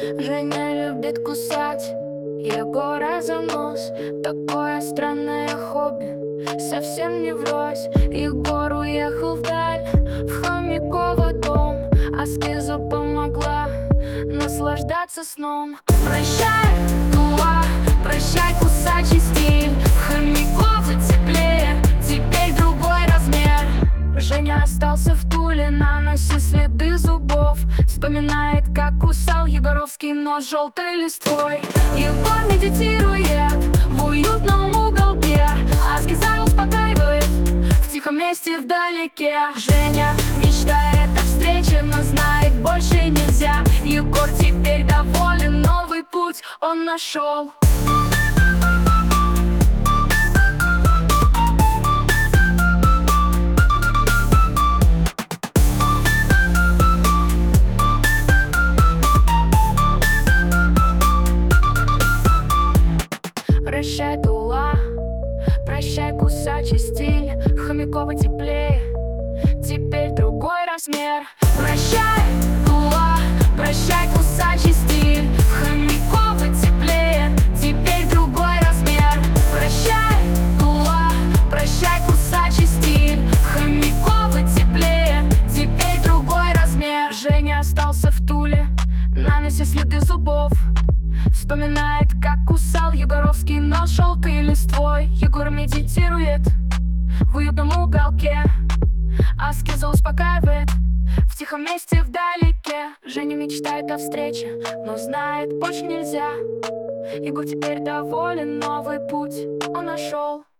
Женя любит кусать Егора за нос. Такое странное хобби, совсем не врозь. Егор уехал вдаль, в Хомяково дом. Аскеза помогла наслаждаться сном. Прощай, Тула, прощай, кусачий стиль. В Хомяково теплее, теперь другой размер. Женя остался в Туле, наносит следы зубов. Вспоминает, как кусал егоровский нож желтой листвой. Егор медитирует в уютном уголке. Аскеза успокаивает в тихом месте вдалеке. Женя мечтает о встрече, но знает, больше нельзя. Егор теперь доволен, новый путь он нашел. Прощай, Тула, прощай, кусачий стиль. Хомяково теплее, теперь другой размер. Прощай, Тула, прощай, кусачий стиль. Хомяково теплее, теперь другой размер. Прощай, Тула, прощай, кусачий стиль. Хомяково теплее, теперь другой размер. Женя остался в Туле, нанося следы зубов. Вспоминает, как кусал егоровский нож желтой листвой. Егор медитирует в уютном уголке. Аскеза успокаивает в тихом месте вдалеке. Женя мечтает о встрече, но знает, больше нельзя. Егор теперь доволен, новый путь он нашел.